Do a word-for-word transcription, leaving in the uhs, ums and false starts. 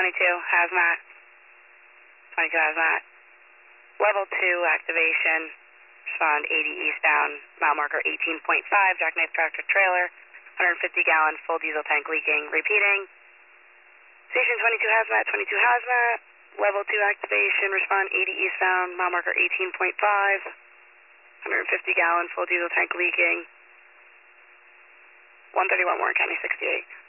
twenty-two, hazmat. twenty-two hazmat. Level two activation. Respond eighty eastbound, mile marker eighteen point five, jackknife tractor trailer, one hundred fifty gallon full diesel tank leaking. Repeating. Station twenty-two hazmat, twenty-two hazmat. Level two activation, respond eighty eastbound, mile marker eighteen point five, one hundred fifty gallon full diesel tank leaking. one thirty-one Warren County sixty-eight.